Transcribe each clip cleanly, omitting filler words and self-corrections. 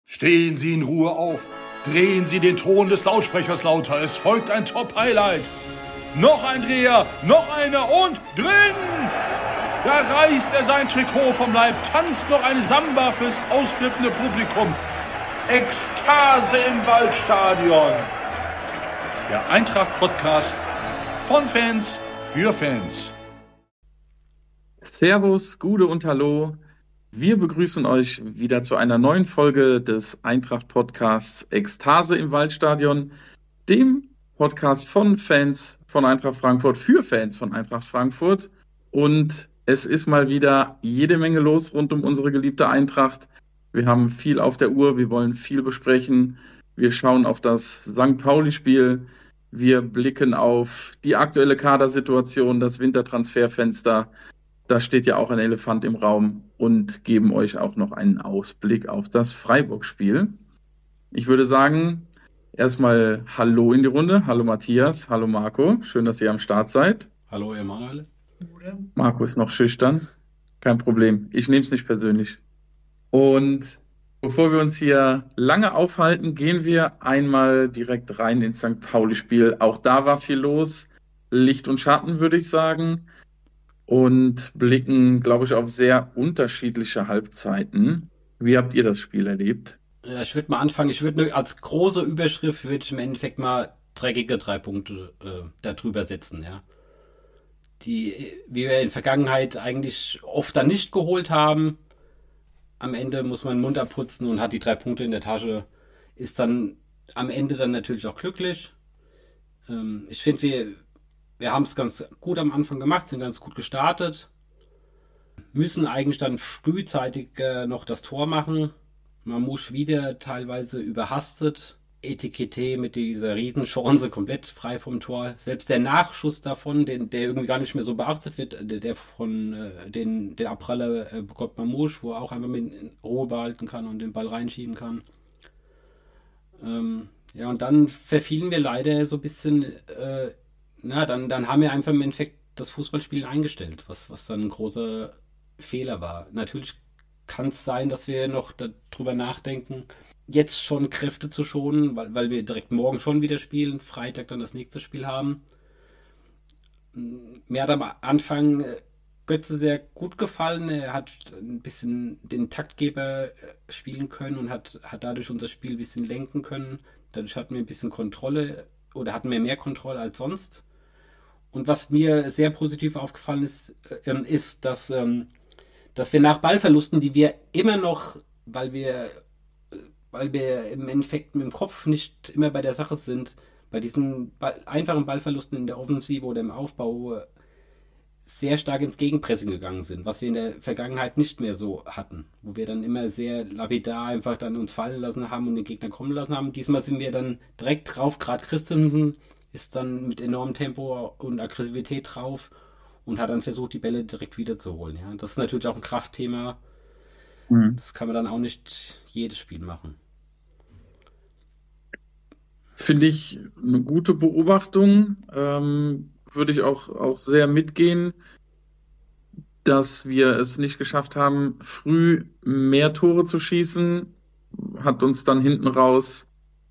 Stehen Sie in Ruhe auf. Drehen Sie den Ton des Lautsprechers lauter. Es folgt ein Top-Highlight. Noch ein Dreher, noch einer und drin! Da reißt er sein Trikot vom Leib, tanzt noch eine Samba fürs ausflippende Publikum. Ekstase im Waldstadion. Der Eintracht-Podcast von Fans für Fans. Servus, Gude und Hallo. Wir begrüßen euch wieder zu einer neuen Folge des Eintracht-Podcasts Ekstase im Waldstadion, dem Podcast von Fans von Eintracht Frankfurt für Fans von Eintracht Frankfurt. Und es ist mal wieder jede Menge los rund um unsere geliebte Eintracht. Wir haben viel auf der Uhr, wir wollen viel besprechen. Wir schauen auf das St. Pauli-Spiel. Wir blicken auf die aktuelle Kadersituation, das Wintertransferfenster. Da steht ja auch ein Elefant im Raum und geben euch auch noch einen Ausblick auf das Freiburg-Spiel. Ich würde sagen, erstmal Hallo in die Runde. Hallo Matthias, hallo Marco. Schön, dass ihr am Start seid. Hallo Emanuel. Marco ist noch schüchtern. Kein Problem. Ich nehme es nicht persönlich. Und bevor wir uns hier lange aufhalten, gehen wir einmal direkt rein ins St. Pauli-Spiel. Auch da war viel los. Licht und Schatten, würde ich sagen. Und blicken, glaube ich, auf sehr unterschiedliche Halbzeiten. Wie habt ihr das Spiel erlebt? Ja, ich würde mal anfangen. Ich würde als große Überschrift würde ich im Endeffekt mal dreckige 3 Punkte darüber setzen, ja. Die wir in der Vergangenheit eigentlich oft dann nicht geholt haben. Am Ende muss man den Mund abputzen und hat die 3 Punkte in der Tasche. Ist dann am Ende dann natürlich auch glücklich. Ich finde, wir haben es ganz gut am Anfang gemacht, sind ganz gut gestartet. Müssen eigentlich dann frühzeitig noch das Tor machen. Mamouche wieder teilweise überhastet. Etikette mit dieser Riesenchance komplett frei vom Tor. Selbst der Nachschuss davon, der irgendwie gar nicht mehr so beachtet wird, der von den Abpraller bekommt Mamouche, wo er auch einfach mit in Ruhe behalten kann und den Ball reinschieben kann. Ja, und dann verfielen wir leider so ein bisschen... dann haben wir einfach im Endeffekt das Fußballspielen eingestellt, was dann ein großer Fehler war. Natürlich kann es sein, dass wir noch darüber nachdenken, jetzt schon Kräfte zu schonen, weil wir direkt morgen schon wieder spielen, Freitag dann das nächste Spiel haben. Mir hat am Anfang Götze sehr gut gefallen. Er hat ein bisschen den Taktgeber spielen können und hat dadurch unser Spiel ein bisschen lenken können. Dadurch hatten wir ein bisschen Kontrolle oder hatten wir mehr Kontrolle als sonst. Und was mir sehr positiv aufgefallen ist, dass wir nach Ballverlusten, die wir immer noch, weil wir im Endeffekt mit dem Kopf nicht immer bei der Sache sind, bei diesen einfachen Ballverlusten in der Offensive oder im Aufbau sehr stark ins Gegenpressing gegangen sind, was wir in der Vergangenheit nicht mehr so hatten, wo wir dann immer sehr lapidar einfach dann uns fallen lassen haben und den Gegner kommen lassen haben. Diesmal sind wir dann direkt drauf, gerade Christensen ist dann mit enormem Tempo und Aggressivität drauf und hat dann versucht, die Bälle direkt wiederzuholen. Ja. Das ist natürlich auch ein Kraftthema. Das kann man dann auch nicht jedes Spiel machen. Finde ich eine gute Beobachtung. Würde ich auch sehr mitgehen, dass wir es nicht geschafft haben, früh mehr Tore zu schießen. Hat uns dann hinten raus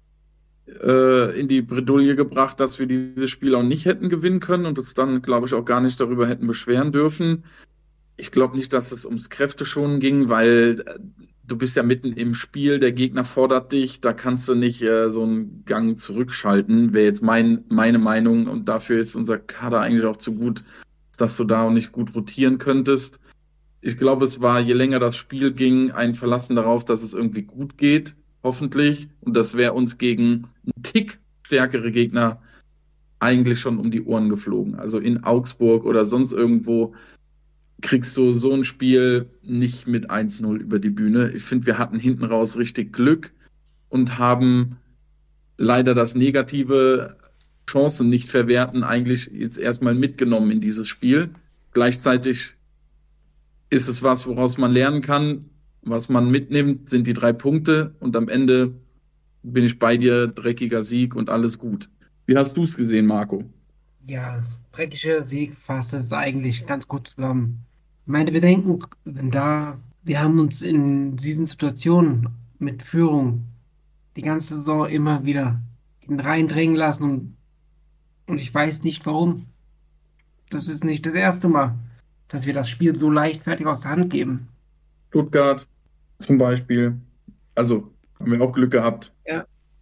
in die Bredouille gebracht, dass wir dieses Spiel auch nicht hätten gewinnen können und uns dann, glaube ich, auch gar nicht darüber hätten beschweren dürfen. Ich glaube nicht, dass es ums Kräfteschonen ging, weil du bist ja mitten im Spiel, der Gegner fordert dich, da kannst du nicht so einen Gang zurückschalten, wäre jetzt meine Meinung, und dafür ist unser Kader eigentlich auch zu gut, dass du da auch nicht gut rotieren könntest. Ich glaube, es war, je länger das Spiel ging, ein Verlassen darauf, dass es irgendwie gut geht, hoffentlich, und das wäre uns gegen einen Tick stärkere Gegner eigentlich schon um die Ohren geflogen. Also in Augsburg oder sonst irgendwo kriegst du so ein Spiel nicht mit 1-0 über die Bühne. Ich finde, wir hatten hinten raus richtig Glück und haben leider das negative Chancen nicht verwerten eigentlich jetzt erstmal mitgenommen in dieses Spiel. Gleichzeitig ist es was, woraus man lernen kann. Was man mitnimmt, sind die 3 Punkte und am Ende bin ich bei dir, dreckiger Sieg und alles gut. Wie hast du es gesehen, Marco? Ja, dreckiger Sieg fasst es eigentlich ganz gut zusammen. Meine Bedenken sind da, wir haben uns in diesen Situationen mit Führung die ganze Saison immer wieder ihn reindrängen lassen und ich weiß nicht warum. Das ist nicht das erste Mal, dass wir das Spiel so leichtfertig aus der Hand geben. Stuttgart zum Beispiel. Also haben wir auch Glück gehabt. Ja,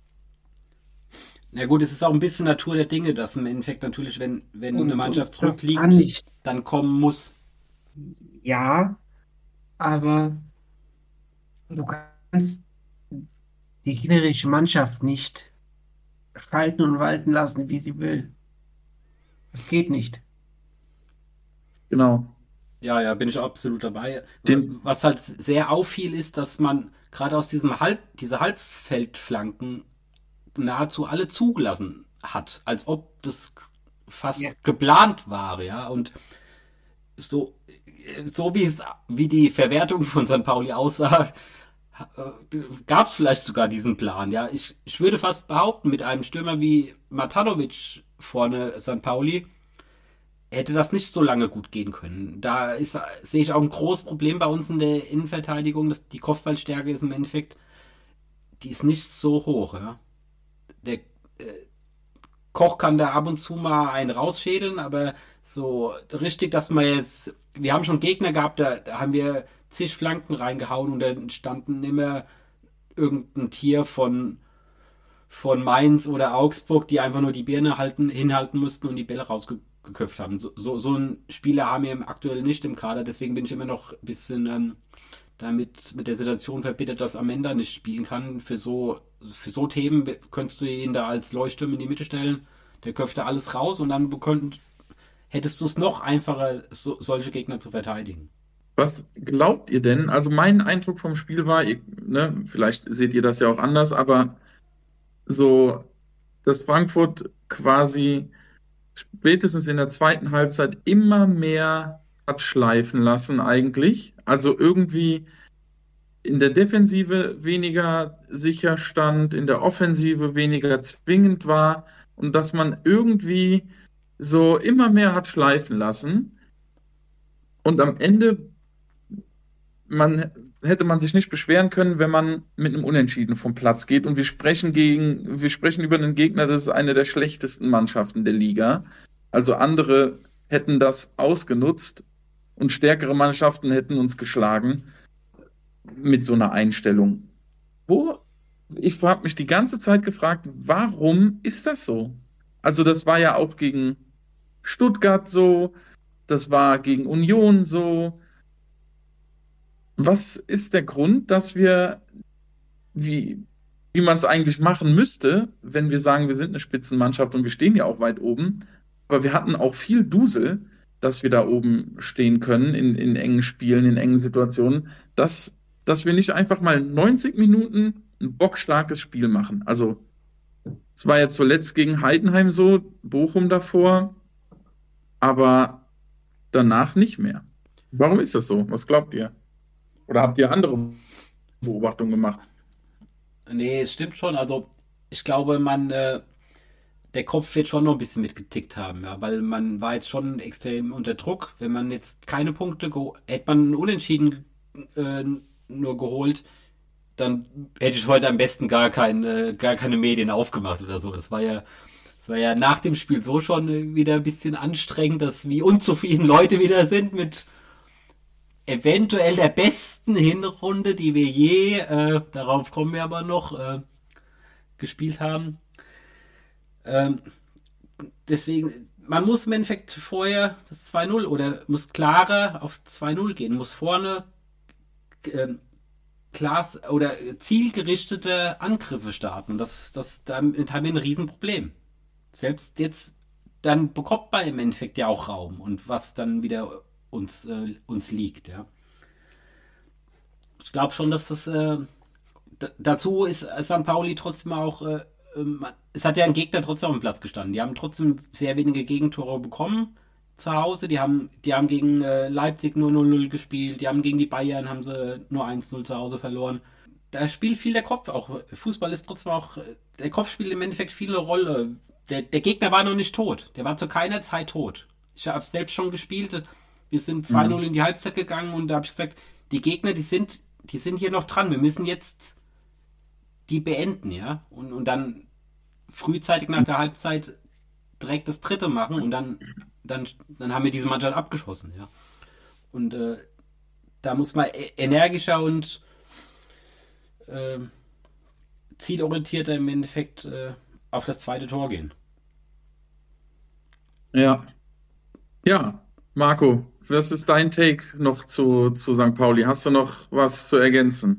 Na gut, es ist auch ein bisschen Natur der Dinge, dass im Endeffekt natürlich, wenn eine Mannschaft das kann zurückliegt, nicht. dann kommen muss. Ja, aber du kannst die gegnerische Mannschaft nicht schalten und walten lassen, wie sie will. Das geht nicht. Genau. Ja, ja, bin ich absolut dabei. Den, Was halt sehr auffiel, ist, dass man gerade aus diese Halbfeldflanken nahezu alle zugelassen hat, als ob das Ja, fast geplant war, ja. Und so, wie die Verwertung von St. Pauli aussah, gab es vielleicht sogar diesen Plan, ja. Ich würde fast behaupten, mit einem Stürmer wie Matanovic vorne St. Pauli hätte das nicht so lange gut gehen können. Sehe ich auch ein großes Problem bei uns in der Innenverteidigung, dass die Kopfballstärke ist im Endeffekt, die ist nicht so hoch, ja. Der Koch kann da ab und zu mal einen rausschädeln, aber so richtig, dass man jetzt, wir haben schon Gegner gehabt, da haben wir zig Flanken reingehauen und dann standen immer irgendein Tier von Mainz oder Augsburg, die einfach nur die Birne hinhalten mussten und die Bälle rausgeköpft haben. So einen Spieler haben wir aktuell nicht im Kader, deswegen bin ich immer noch ein bisschen damit mit der Situation verbittert, dass Amenda nicht spielen kann. Für so Themen könntest du ihn da als Leuchtturm in die Mitte stellen. Der köpft da alles raus und dann hättest du es noch einfacher, solche Gegner zu verteidigen. was glaubt ihr denn? Also mein Eindruck vom Spiel war, ne, vielleicht seht ihr das ja auch anders, aber so, dass Frankfurt quasi spätestens in der zweiten Halbzeit immer mehr hat schleifen lassen eigentlich. Also irgendwie in der Defensive weniger sicher stand, in der Offensive weniger zwingend war und dass man irgendwie so immer mehr hat schleifen lassen. Und am Ende hätte man sich nicht beschweren können, wenn man mit einem Unentschieden vom Platz geht. Und wir sprechen über einen Gegner, das ist eine der schlechtesten Mannschaften der Liga. Also andere hätten das ausgenutzt und stärkere Mannschaften hätten uns geschlagen mit so einer Einstellung. Ich habe mich die ganze Zeit gefragt, warum ist das so? Also das war ja auch gegen Stuttgart so, das war gegen Union so. Was ist der Grund, dass wir, wie man es eigentlich machen müsste, wenn wir sagen, wir sind eine Spitzenmannschaft und wir stehen ja auch weit oben, aber wir hatten auch viel Dusel, dass wir da oben stehen können in engen Spielen, in engen Situationen, dass wir nicht einfach mal 90 Minuten ein bockstarkes Spiel machen. Also es war ja zuletzt gegen Heidenheim so, Bochum davor, aber danach nicht mehr. Warum ist das so? Was glaubt ihr? Oder habt ihr andere Beobachtungen gemacht? Nee, es stimmt schon. Also ich glaube, der Kopf wird schon noch ein bisschen mitgetickt haben, ja, weil man war jetzt schon extrem unter Druck. Wenn man jetzt keine Punkte, hätte man einen Unentschieden äh, nur geholt, dann hätte ich heute am besten gar keine Medien aufgemacht oder so. Das war ja nach dem Spiel so schon wieder ein bisschen anstrengend, dass wie unzufrieden Leute wieder sind mit eventuell der besten Hinrunde, die wir je, darauf kommen wir aber noch, gespielt haben. Ähm, Deswegen, man muss im Endeffekt vorher das 2-0 oder muss klarer auf 2-0 gehen, muss vorne ähm, klar oder zielgerichtete Angriffe starten. Damit haben wir ein Riesenproblem. Selbst jetzt, dann bekommt man im Endeffekt ja auch Raum und was dann wieder uns liegt, ja. Ich glaube schon, dass dazu ist St. Pauli trotzdem auch, es hat ja ein Gegner trotzdem auf dem Platz gestanden. Die haben trotzdem sehr wenige Gegentore bekommen zu Hause. Die haben gegen Leipzig nur 0-0 gespielt. Die haben gegen die Bayern haben sie nur 1-0 zu Hause verloren. Da spielt viel der Kopf auch. Fußball ist trotzdem auch, der Kopf spielt im Endeffekt viel eine Rolle. Der Gegner war noch nicht tot. Der war zu keiner Zeit tot. Ich habe selbst schon gespielt. Wir sind 2-0 in die Halbzeit gegangen und da habe ich gesagt, die Gegner, die sind hier noch dran. Wir müssen jetzt die beenden, ja. Und dann frühzeitig nach der Halbzeit direkt das dritte machen und dann haben wir diese Mannschaft abgeschossen, ja. Und da muss man energischer und äh, zielorientierter im Endeffekt auf das zweite Tor gehen. Ja. Ja, Marco, was ist dein Take noch zu St. Pauli? Hast du noch was zu ergänzen?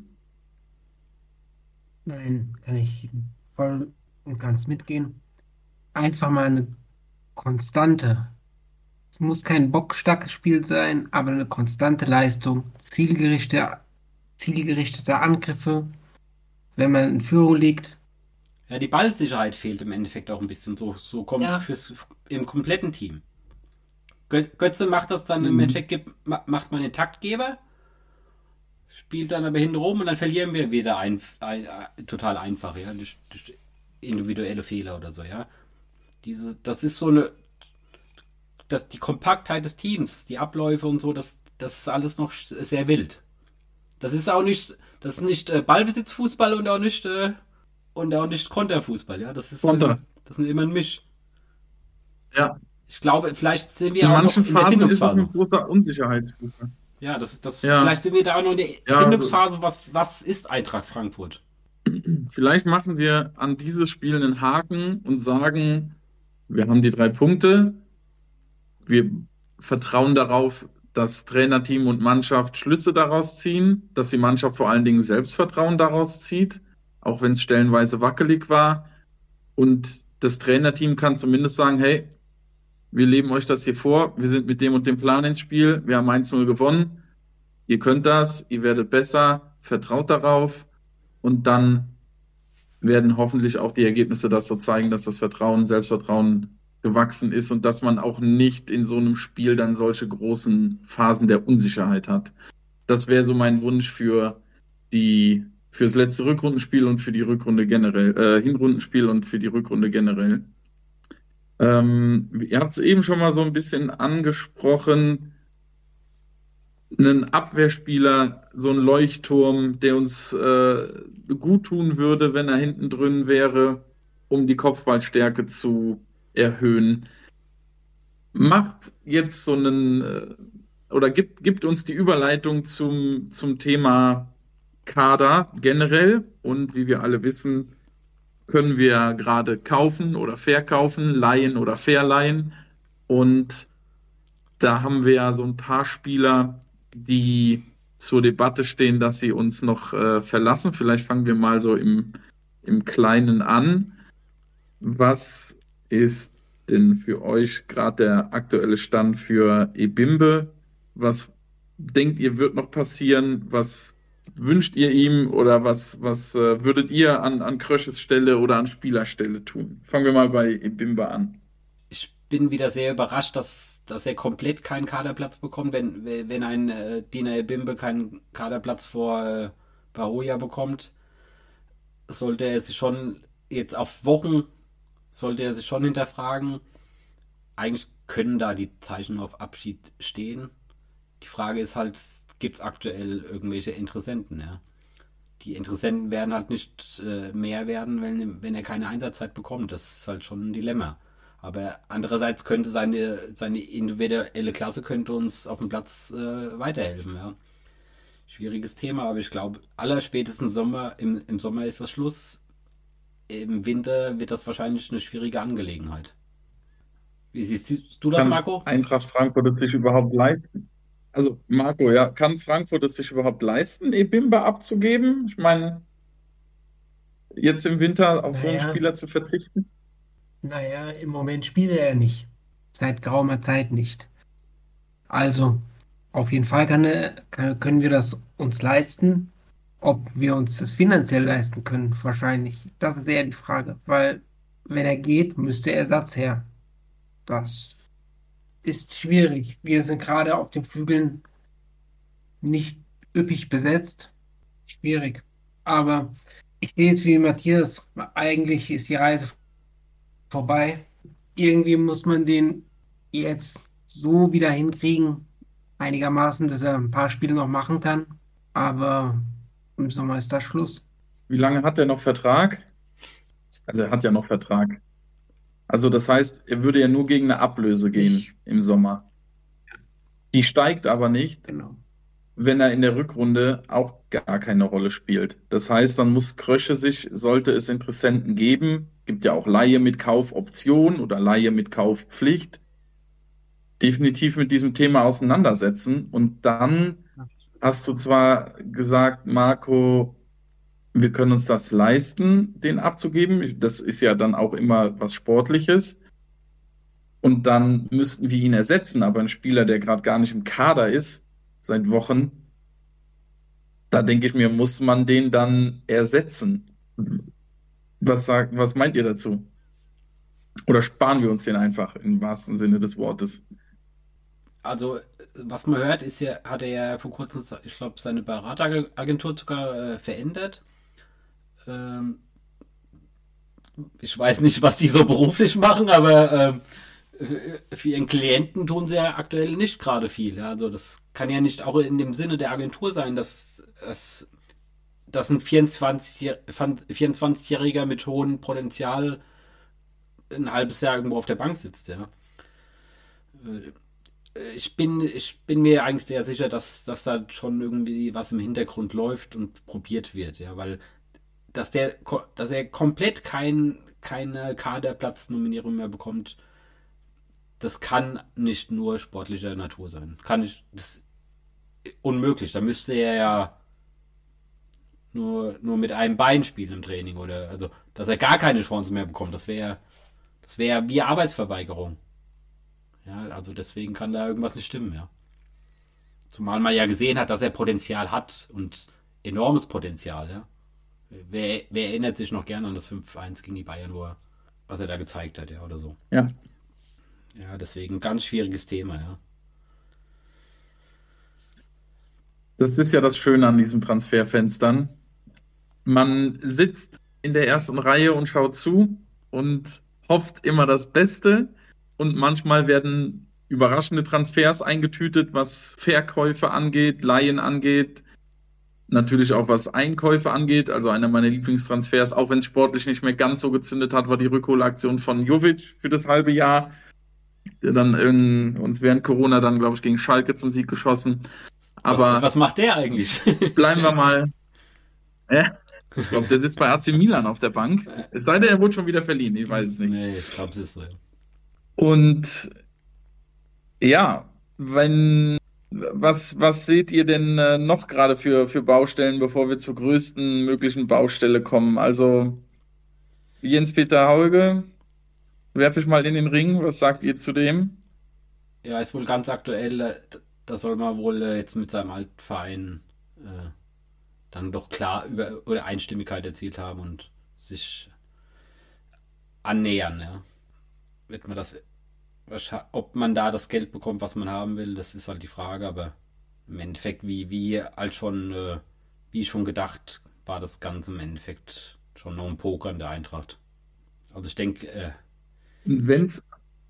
Nein, kann ich voll und ganz mitgehen. Einfach mal eine konstante. Es muss kein bockstarkes Spiel sein, aber eine konstante Leistung, zielgerichtete Angriffe, wenn man in Führung liegt. Ja, die Ballsicherheit fehlt im Endeffekt auch ein bisschen so kommt Ja, im kompletten Team. Götze macht das dann im Mhm. Endeffekt, macht man den Taktgeber, spielt dann aber hinten rum und dann verlieren wir wieder total einfach, ja, durch individuelle Fehler oder so, ja. Das ist so eine, die Kompaktheit des Teams, die Abläufe und so, das ist alles noch sehr wild. Das ist nicht Ballbesitzfußball und auch nicht Konterfußball, ja. Konter. Das sind immer ein Misch. Ja. Ich glaube, vielleicht sind In wir auch noch manchen in der Phasen ist auch Findungsphase. ein großer Unsicherheitsfußball. Ja, Ja, vielleicht sind wir da auch noch in der ja, also Findungsphase, was ist Eintracht Frankfurt? vielleicht machen wir an dieses Spiel einen Haken und sagen, wir haben die 3 Punkte. Wir vertrauen darauf, dass Trainerteam und Mannschaft Schlüsse daraus ziehen, dass die Mannschaft vor allen Dingen Selbstvertrauen daraus zieht, auch wenn es stellenweise wackelig war. Und das Trainerteam kann zumindest sagen, hey, wir leben euch das hier vor, wir sind mit dem und dem Plan ins Spiel, wir haben 1-0 gewonnen, ihr könnt das, ihr werdet besser, vertraut darauf und dann werden hoffentlich auch die Ergebnisse das so zeigen, dass das Vertrauen, Selbstvertrauen gewachsen ist und dass man auch nicht in so einem Spiel dann solche großen Phasen der Unsicherheit hat. Das wäre so mein Wunsch fürs letzte Rückrundenspiel und für die Rückrunde generell, Hinrundenspiel und für die Rückrunde generell. Ihr habt es eben schon mal so ein bisschen angesprochen, einen Abwehrspieler, so ein Leuchtturm, der uns gut tun würde, wenn er hinten drin wäre, um die Kopfballstärke zu erhöhen. Macht jetzt so einen oder gibt uns die Überleitung zum Thema Kader generell. Und wie wir alle wissen, können wir gerade kaufen oder verkaufen, leihen oder verleihen. Und da haben wir ja so ein paar Spieler, die zur Debatte stehen, dass sie uns noch verlassen. Vielleicht fangen wir mal so im Kleinen an. Was ist denn für euch gerade der aktuelle Stand für Ebimbe? Was denkt ihr, wird noch passieren? Was wünscht ihr ihm oder was würdet ihr an Krösches Stelle oder an Spielerstelle tun? Fangen wir mal bei Ebimbe an. Ich bin wieder sehr überrascht, dass er komplett keinen Kaderplatz bekommt, wenn ein Dina Bimbe keinen Kaderplatz vor Bahoja bekommt, sollte er sich schon jetzt auf Wochen, sollte er sich schon hinterfragen. Eigentlich können da die Zeichen auf Abschied stehen. Die Frage ist halt, gibt es aktuell irgendwelche Interessenten, ja? Die Interessenten werden halt nicht mehr werden, wenn er keine Einsatzzeit bekommt. Das ist halt schon ein Dilemma. Aber andererseits könnte seine individuelle Klasse könnte uns auf dem Platz weiterhelfen. Ja. Schwieriges Thema, aber ich glaube, allerspätestens im Sommer ist das Schluss. Im Winter wird das wahrscheinlich eine schwierige Angelegenheit. Wie siehst du das, Kann Marco? Eintracht Frankfurt es sich überhaupt leisten? Also, Marco, ja, kann Frankfurt es sich überhaupt leisten, Ebimbe abzugeben? Ich meine, jetzt im Winter auf so einen naja, Spieler zu verzichten? naja, im Moment spielt er ja nicht. Seit geraumer Zeit nicht. Also, auf jeden Fall können wir das uns leisten. Ob wir uns das finanziell leisten können, wahrscheinlich. Das ist eher die Frage. Weil, wenn er geht, müsste Ersatz her. Das ist schwierig. Wir sind gerade auf den Flügeln nicht üppig besetzt. Schwierig. Aber ich sehe es wie Matthias. Eigentlich ist die Reise vorbei. Irgendwie muss man den jetzt so wieder hinkriegen, einigermaßen, dass er ein paar Spiele noch machen kann. Aber im Sommer ist da Schluss. Wie lange hat er noch Vertrag? Also er hat ja noch Vertrag. Also das heißt, er würde ja nur gegen eine Ablöse gehen im Sommer. Die steigt aber nicht, Genau. wenn er in der Rückrunde auch gar keine Rolle spielt. Das heißt, dann muss Krösche sich, sollte es Interessenten geben, gibt ja auch Leihe mit Kaufoption oder Leihe mit Kaufpflicht, definitiv mit diesem Thema auseinandersetzen. Und dann hast du zwar gesagt, Marco, wir können uns das leisten, den abzugeben. Das ist ja dann auch immer was Sportliches. Und dann müssten wir ihn ersetzen. Aber ein Spieler, der gerade gar nicht im Kader ist, seit Wochen, da denke ich mir, muss man den dann ersetzen. Was meint ihr dazu? Oder sparen wir uns den einfach im wahrsten Sinne des Wortes? Also, was man hört, hat er ja vor kurzem, ich glaube, seine Berateragentur sogar verändert. Ähm, Ich weiß nicht, was die so beruflich machen, aber für ihren Klienten tun sie ja aktuell nicht gerade viel. Ja. Also das kann ja nicht auch in dem Sinne der Agentur sein, dass ein 24-Jähriger mit hohem Potenzial ein halbes Jahr irgendwo auf der Bank sitzt. Ja. Ich bin mir eigentlich sehr sicher, dass da schon irgendwie was im Hintergrund läuft und probiert wird. Ja, weil dass er komplett keine Kaderplatznominierung mehr bekommt, das kann nicht nur sportlicher Natur sein. Das ist unmöglich. Da müsste er ja nur mit einem Bein spielen im Training oder also, dass er gar keine Chance mehr bekommt. Das wäre wie Arbeitsverweigerung. Ja, also deswegen kann da irgendwas nicht stimmen, ja. Zumal man ja gesehen hat, dass er Potenzial hat und enormes Potenzial, ja. Wer erinnert sich noch gerne an das 5-1 gegen die Bayern, was er da gezeigt hat, ja, oder so. Ja. Ja, deswegen ganz schwieriges Thema, ja. Das ist ja das Schöne an diesen Transferfenstern. Man sitzt in der ersten Reihe und schaut zu und hofft immer das Beste. Und manchmal werden überraschende Transfers eingetütet, was Verkäufe angeht, Leihen angeht, natürlich auch was Einkäufe angeht. Also einer meiner Lieblingstransfers, auch wenn es sportlich nicht mehr ganz so gezündet hat, war die Rückholaktion von Jovic für das halbe Jahr, der dann uns während Corona dann, glaube ich, gegen Schalke zum Sieg geschossen. Aber Was macht der eigentlich? bleiben wir mal. Ich glaube, der sitzt bei AC Milan auf der Bank. Es sei denn, er wurde schon wieder verliehen. Ich weiß es nicht. Nee, ich glaube, es ist so. Und ja, was seht ihr denn noch gerade für Baustellen, bevor wir zur größten möglichen Baustelle kommen? Also Jens-Peter Hauge, werfe ich mal in den Ring. Was sagt ihr zu dem? Ja, ist wohl ganz aktuell. Da soll man wohl jetzt mit seinem alten Verein dann doch klar oder Einstimmigkeit erzielt haben und sich annähern. Ja. Wird man das, ob man da das Geld bekommt, was man haben will, das ist halt die Frage. Aber im Endeffekt, wie schon gedacht, war das Ganze im Endeffekt schon noch ein Poker in der Eintracht. Also ich denke, Und wenn's,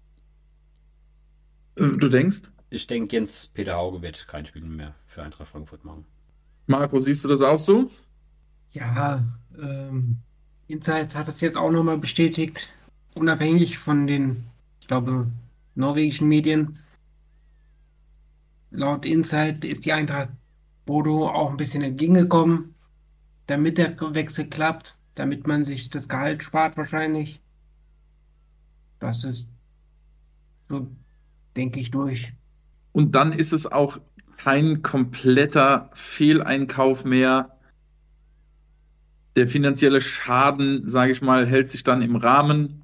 du denkst, Jens-Peter Hauge wird kein Spiel mehr für Eintracht Frankfurt machen. Marco, siehst du das auch so? Ja, Insight hat es jetzt auch nochmal bestätigt, unabhängig von den, ich glaube, norwegischen Medien. Laut Insight ist die Eintracht Bodo auch ein bisschen entgegengekommen, damit der Wechsel klappt, damit man sich das Gehalt spart wahrscheinlich. Das ist so, denke ich, durch. Und dann ist es auch kein kompletter Fehleinkauf mehr. Der finanzielle Schaden, sage ich mal, hält sich dann im Rahmen.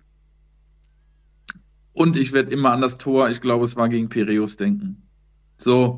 Und ich werde immer an das Tor, ich glaube, es war gegen Piräus, denken. So.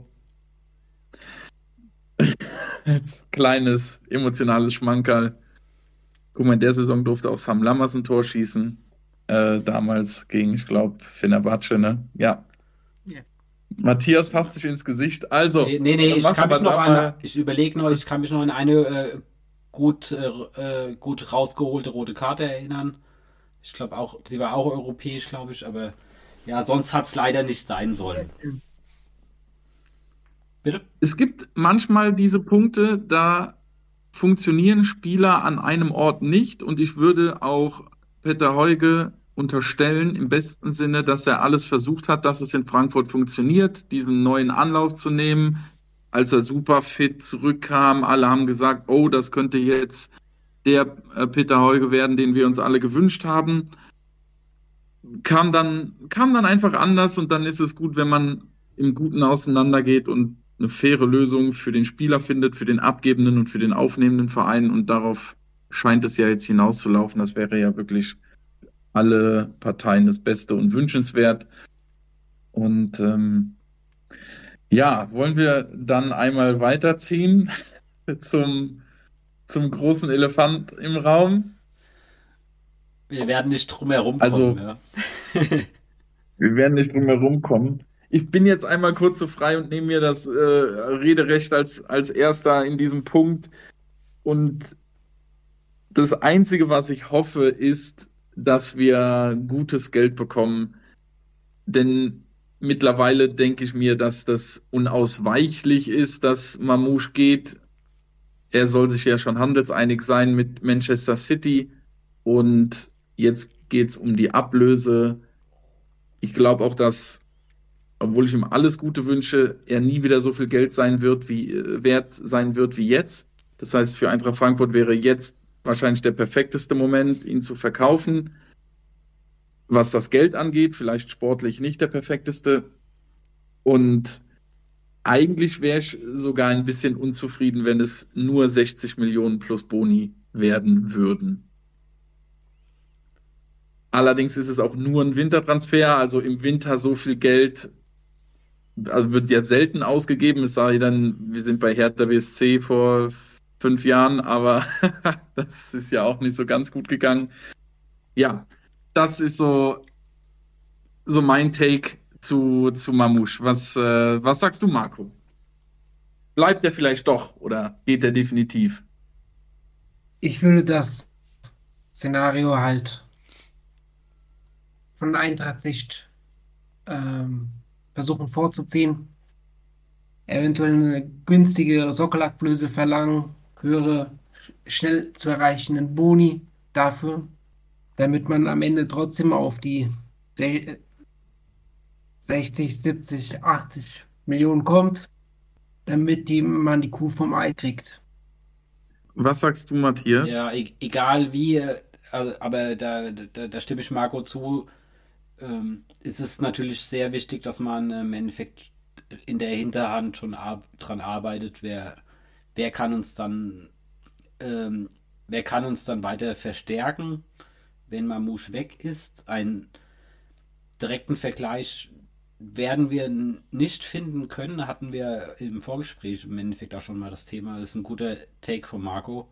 Jetzt kleines emotionales Schmankerl. Guck mal, in der Saison durfte auch Sam Lammers ein Tor schießen. Damals gegen, ich glaube, Fenerbahce, ne? Ja. Ja. Matthias fasst sich ins Gesicht. Also, Nee, dann ich überlege noch, ich kann mich noch an eine gut rausgeholte rote Karte erinnern. Ich glaube auch, sie war auch europäisch, glaube ich, aber ja, sonst hat es leider nicht sein sollen. Bitte? Es gibt manchmal diese Punkte, da funktionieren Spieler an einem Ort nicht und ich würde auch Peter Heuge unterstellen, im besten Sinne, dass er alles versucht hat, dass es in Frankfurt funktioniert, diesen neuen Anlauf zu nehmen. Als er super fit zurückkam, alle haben gesagt, oh, das könnte jetzt der Peter Heuge werden, den wir uns alle gewünscht haben. Kam dann einfach anders und dann ist es gut, wenn man im Guten auseinandergeht und eine faire Lösung für den Spieler findet, für den abgebenden und für den aufnehmenden Verein und darauf scheint es ja jetzt hinauszulaufen. Das wäre ja wirklich alle Parteien das Beste und wünschenswert. Und ja, wollen wir dann einmal weiterziehen zum großen Elefant im Raum? Wir werden nicht drum herum Also, kommen, ja. wir werden nicht drum herum kommen. Ich bin jetzt einmal kurz so frei und nehme mir das Rederecht als Erster in diesem Punkt. Und das Einzige, was ich hoffe, ist, dass wir gutes Geld bekommen. Denn mittlerweile denke ich mir, dass das unausweichlich ist, dass Mamouche geht. Er soll sich ja schon handelseinig sein mit Manchester City. Und jetzt geht es um die Ablöse. Ich glaube auch, dass, obwohl ich ihm alles Gute wünsche, er nie wieder so viel Geld wert sein wird wie jetzt. Das heißt, für Eintracht Frankfurt wäre jetzt wahrscheinlich der perfekteste Moment, ihn zu verkaufen. Was das Geld angeht, vielleicht sportlich nicht der perfekteste. Und eigentlich wäre ich sogar ein bisschen unzufrieden, wenn es nur 60 Millionen plus Boni werden würden. Allerdings ist es auch nur ein Wintertransfer, also im Winter so viel Geld wird ja selten ausgegeben, es sei denn, wir sind bei Hertha BSC vor 5 Jahren, aber das ist ja auch nicht so ganz gut gegangen. Ja, das ist so mein Take zu Mamouche. Was sagst du, Marco? Bleibt er vielleicht doch oder geht er definitiv? Ich würde das Szenario halt von Eintracht-Sicht versuchen vorzuziehen. Eventuell eine günstige Sockelablöse verlangen, höhere, schnell zu erreichenden Boni dafür, damit man am Ende trotzdem auf die 60, 70, 80 Millionen kommt, damit man die Kuh vom Eis kriegt. Was sagst du, Matthias? Ja, egal wie, aber da stimme ich Marco zu. Ist es natürlich sehr wichtig, dass man im Endeffekt in der Hinterhand schon dran arbeitet, wer kann uns dann weiter verstärken, wenn Mamouche weg ist. Einen direkten Vergleich werden wir nicht finden können, hatten wir im Vorgespräch im Endeffekt auch schon mal das Thema. Das ist ein guter Take von Marco.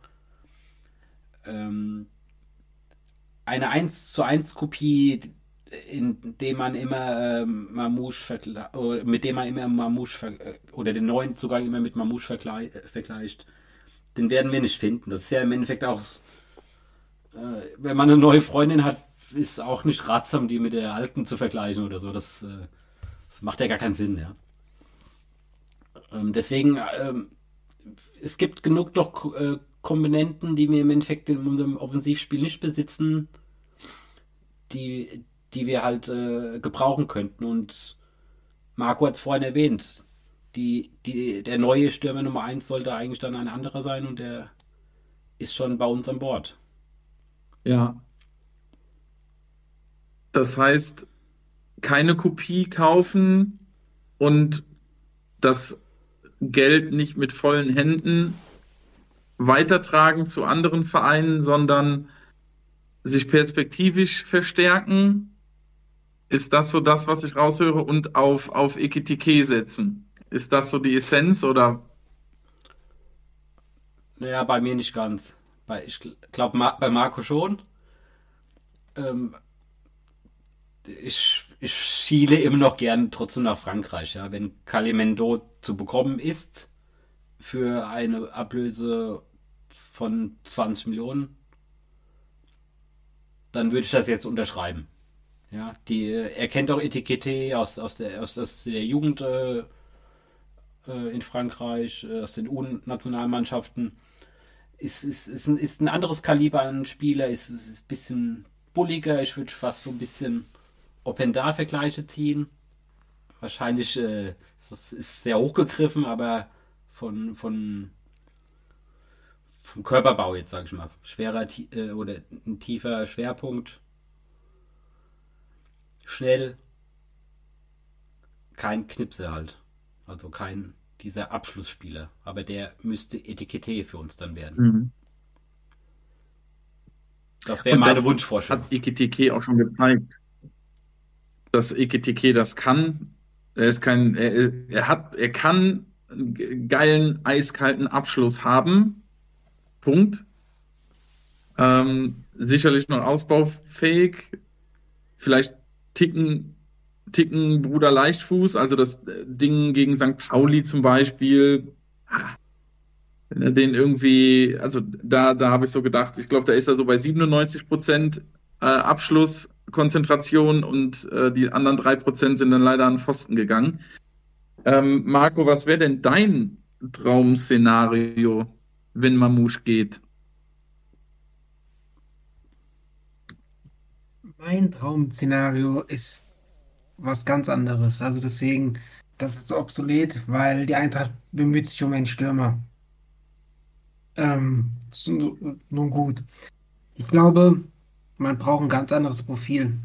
Eine 1:1 Kopie, in dem man immer mit dem man immer Mamouche oder den neuen Zugang immer mit Mamouche vergleicht, den werden wir nicht finden. Das ist ja im Endeffekt auch, wenn man eine neue Freundin hat, ist auch nicht ratsam, die mit der alten zu vergleichen oder so. Das macht ja gar keinen Sinn, ja. Deswegen, es gibt genug noch Komponenten, die wir im Endeffekt in unserem Offensivspiel nicht besitzen, die wir halt gebrauchen könnten. Und Marco hat es vorhin erwähnt. Der neue Stürmer Nummer 1 sollte eigentlich dann ein anderer sein und der ist schon bei uns an Bord. Ja. Das heißt, keine Kopie kaufen und das Geld nicht mit vollen Händen weitertragen zu anderen Vereinen, sondern sich perspektivisch verstärken. Ist das so das, was ich raushöre? Und auf Ekitike setzen. Ist das so die Essenz oder? Naja, bei mir nicht ganz. Ich glaube, bei Marco schon. Ich schiele immer noch gern trotzdem nach Frankreich. Ja. Wenn Calimendo zu bekommen ist für eine Ablöse von 20 Millionen, dann würde ich das jetzt unterschreiben. Ja, er kennt auch Etikette aus der Jugend in Frankreich, aus den U-Nationalmannschaften. ist ein anderes Kaliber an Spieler, ist ein bisschen bulliger. Ich würde fast so ein bisschen Openda-Vergleiche ziehen. Wahrscheinlich, das ist sehr hochgegriffen, aber von, von, vom Körperbau jetzt, sage ich mal. Oder ein tiefer Schwerpunkt. Schnell, kein Knipse halt. Also kein dieser Abschlussspieler. Aber der müsste Etikette für uns dann werden. Mhm. Das wäre Und meine das Wunschvorstellung. hat Ekitike auch schon gezeigt, dass Ekitike das kann. Er kann einen geilen, eiskalten Abschluss haben. Punkt. Sicherlich noch ausbaufähig. Vielleicht Ticken Bruder Leichtfuß, also das Ding gegen St. Pauli zum Beispiel. Wenn er den irgendwie, also da habe ich so gedacht, ich glaube, da ist er so bei 97% Abschlusskonzentration und die anderen 3% sind dann leider an den Pfosten gegangen. Marco, was wäre denn dein Traum-Szenario, wenn Mamouche geht? Mein Traum-Szenario ist was ganz anderes. Also deswegen, das ist so obsolet, weil die Eintracht bemüht sich um einen Stürmer. Nun gut. Ich glaube, man braucht ein ganz anderes Profil.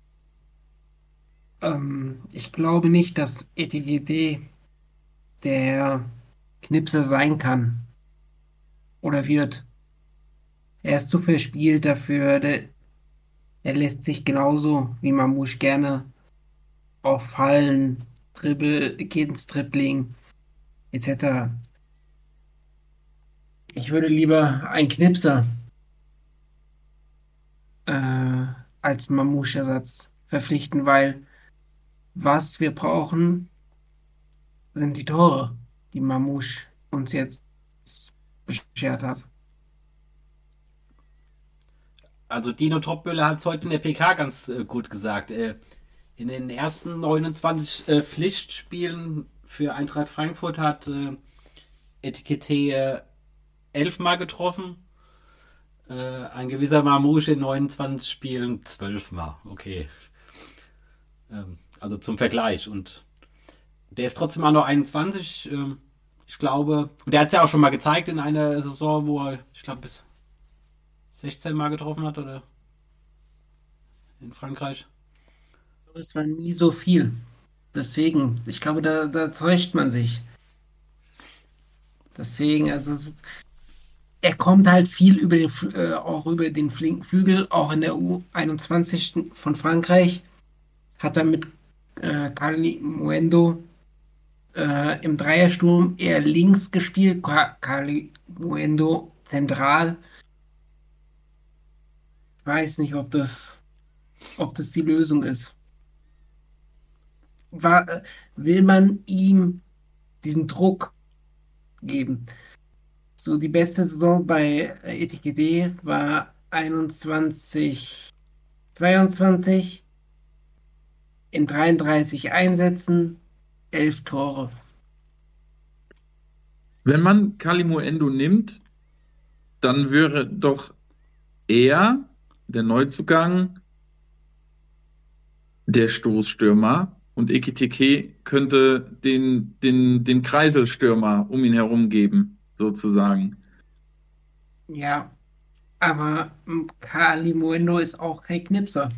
Ich glaube nicht, dass Etikette der Knipser sein kann oder wird. Er ist zu verspielt dafür. Er lässt sich genauso wie Mamouche gerne auffallen, geht ins Dribbling etc. Ich würde lieber einen Knipser als Mamouche-Ersatz verpflichten, weil was wir brauchen, sind die Tore, die Mamouche uns jetzt beschert hat. Also Dino Topmöller hat es heute in der PK ganz gut gesagt. In den ersten 29 Pflichtspielen für Eintracht Frankfurt hat Etikette 11 Mal getroffen. Ein gewisser Mamouche in 29 Spielen 12 Mal. Okay. Also zum Vergleich. Und der ist trotzdem auch noch 21. Ich glaube, und der hat es ja auch schon mal gezeigt in einer Saison, wo er, ich glaube, bis 16 Mal getroffen hat, oder? In Frankreich. Es war nie so viel. Deswegen, ich glaube, da täuscht man sich. Deswegen, also er kommt halt viel auch über den flinken Flügel, auch in der U21 von Frankreich. Hat er mit Carli Muendo im Dreiersturm eher links gespielt, Carli Muendo zentral. Ich weiß nicht, ob das die Lösung ist. Will man ihm diesen Druck geben? So, die beste Saison bei Etikette war 21, 22 in 33 Einsätzen, 11 Tore. Wenn man Kalimuendo nimmt, dann wäre doch er, der Neuzugang, der Stoßstürmer und Ekitike könnte den Kreiselstürmer um ihn herum geben, sozusagen. Ja, aber Kalimuendo ist auch kein Knipser.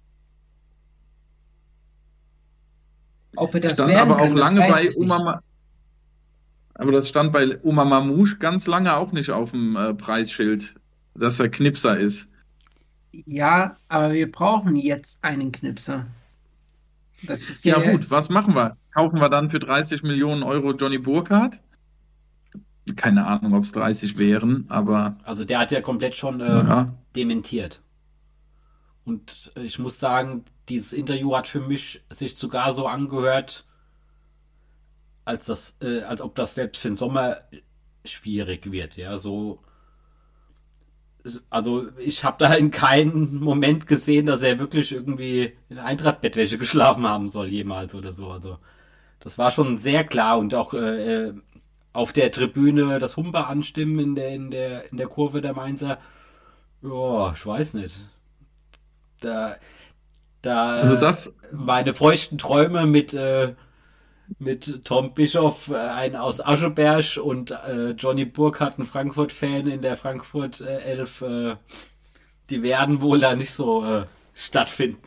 Ob er das Stand werden aber auch kann, das lange weiß bei ich nicht. aber das stand bei Oma Mamouche ganz lange auch nicht auf dem Preisschild, dass er Knipser ist. Ja, aber wir brauchen jetzt einen Knipser. Das ist Ja gut, was machen wir? Kaufen wir dann für 30 Millionen Euro Johnny Burkhardt? Keine Ahnung, ob es 30 wären, aber Also der hat ja komplett schon ja. dementiert. Und ich muss sagen, dieses Interview hat für mich sich sogar so angehört, als ob das selbst für den Sommer schwierig wird. Ja, so. Also ich habe da in keinem Moment gesehen, dass er wirklich irgendwie in Eintracht-Bettwäsche geschlafen haben soll jemals oder so. Also das war schon sehr klar und auch auf der Tribüne das Humper anstimmen in der Kurve der Mainzer. Ja, ich weiß nicht. Da, Also da das, meine feuchten Träume mit Tom Bischoff, ein aus Ascheberg und Johnny Burkhardt, ein Frankfurt-Fan in der Frankfurt 11, die werden wohl da nicht so stattfinden.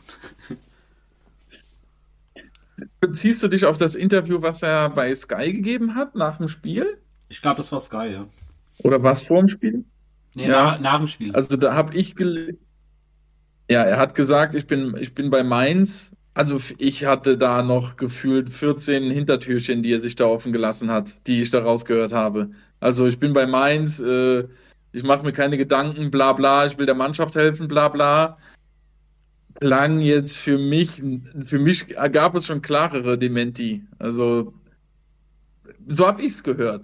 beziehst du dich auf das Interview, was er bei Sky gegeben hat nach dem Spiel? Ich glaube, das war Sky, ja. Oder was vor dem Spiel? Nee, Ja, nach dem Spiel. also da habe ich ja, er hat gesagt, ich bin bei Mainz. Also ich hatte da noch gefühlt 14 Hintertürchen, die er sich da offen gelassen hat, die ich da rausgehört habe. Also ich bin bei Mainz, ich mache mir keine Gedanken, bla bla, ich will der Mannschaft helfen, bla bla. Klang jetzt für mich gab es schon klarere Dementi. Also so habe ich es gehört,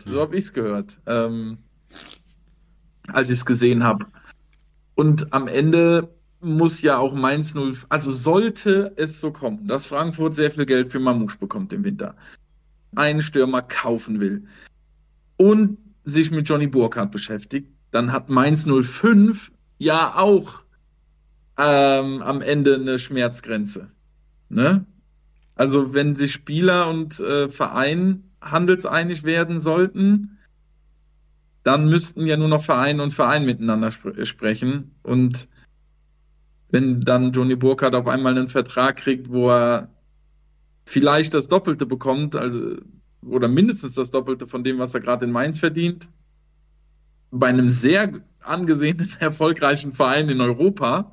als ich es gesehen habe. Und am Ende muss ja auch Mainz 0, also sollte es so kommen, dass Frankfurt sehr viel Geld für Mamouche bekommt im Winter, einen Stürmer kaufen will und sich mit Johnny Burkhardt beschäftigt, dann hat Mainz 05 ja auch am Ende eine Schmerzgrenze. Ne? Also wenn sich Spieler und Verein handelseinig werden sollten, dann müssten ja nur noch Verein und Verein miteinander sprechen. Und wenn dann Johnny Burkhardt auf einmal einen Vertrag kriegt, wo er vielleicht das Doppelte bekommt, also, oder mindestens das Doppelte von dem, was er gerade in Mainz verdient, bei einem sehr angesehenen, erfolgreichen Verein in Europa,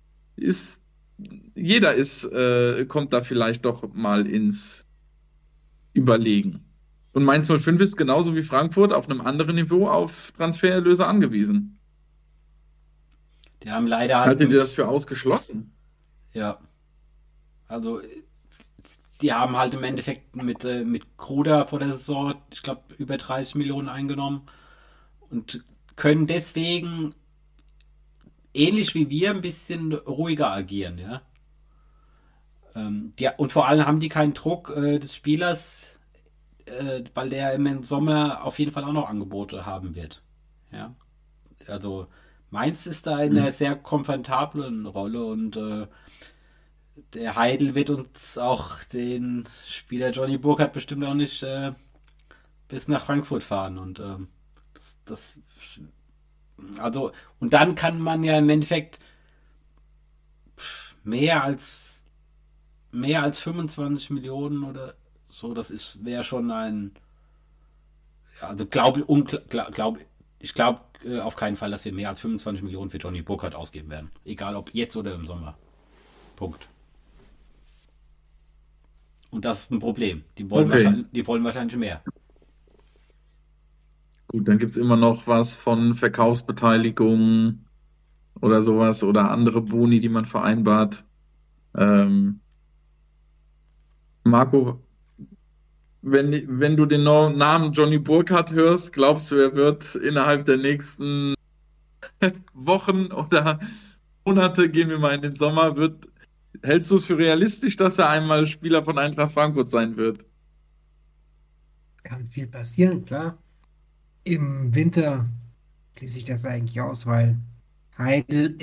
kommt da vielleicht doch mal ins Überlegen. Und Mainz 05 ist genauso wie Frankfurt auf einem anderen Niveau auf Transfererlöse angewiesen. Die haben leider halt Haltet ihr das für ausgeschlossen? ja, also die haben halt im Endeffekt mit Kruder vor der Saison, ich glaube, über 30 Millionen eingenommen und können deswegen ähnlich wie wir ein bisschen ruhiger agieren, ja. Und vor allem haben die keinen Druck des Spielers, weil der im Sommer auf jeden Fall auch noch Angebote haben wird. Ja. Also Mainz ist da in einer sehr komfortablen Rolle und der Heidel wird uns auch den Spieler Johnny Burkhardt bestimmt auch nicht bis nach Frankfurt fahren und das also und dann kann man ja im Endeffekt mehr als 25 Millionen oder so, wäre schon ein, ja, also ich glaube auf keinen Fall, dass wir mehr als 25 Millionen für Johnny Burkhardt ausgeben werden. Egal ob jetzt oder im Sommer. Punkt. Und das ist ein Problem. Die wollen, Okay. die wollen wahrscheinlich mehr. Gut, dann gibt es immer noch was von Verkaufsbeteiligung oder sowas oder andere Boni, die man vereinbart. Marco, wenn du den Namen Johnny Burkhardt hörst, glaubst du, er wird innerhalb der nächsten Wochen oder Monate, gehen wir mal in den Sommer, hältst du es für realistisch, dass er einmal Spieler von Eintracht Frankfurt sein wird? Kann viel passieren, klar. Im Winter schließe ich das eigentlich aus, weil Heidel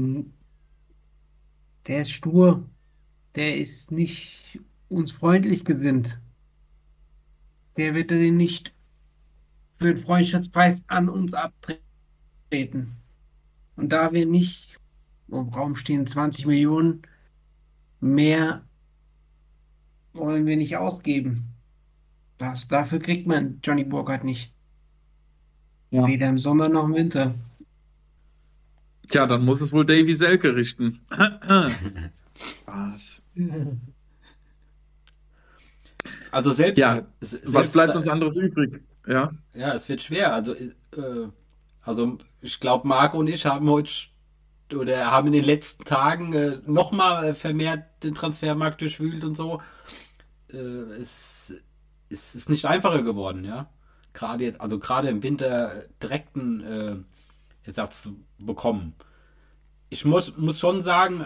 der ist stur, der ist nicht uns freundlich gesinnt. Der wird den nicht für den Freundschaftspreis an uns abtreten. Und da wir nicht im Raum stehen 20 Millionen, mehr wollen wir nicht ausgeben. Dafür kriegt man Johnny Burkhardt nicht. Ja. Weder im Sommer noch im Winter. Tja, dann muss es wohl Davy Selke richten. Was? Also selbst, Ja, selbst was bleibt uns anderes übrig? Ja. Ja, es wird schwer. Also ich glaube, Marco und ich haben heute oder haben in den letzten Tagen nochmal vermehrt den Transfermarkt durchwühlt und so. Es ist nicht einfacher geworden, ja. Gerade jetzt, also gerade im Winter direkten Ersatz zu bekommen. Ich muss schon sagen,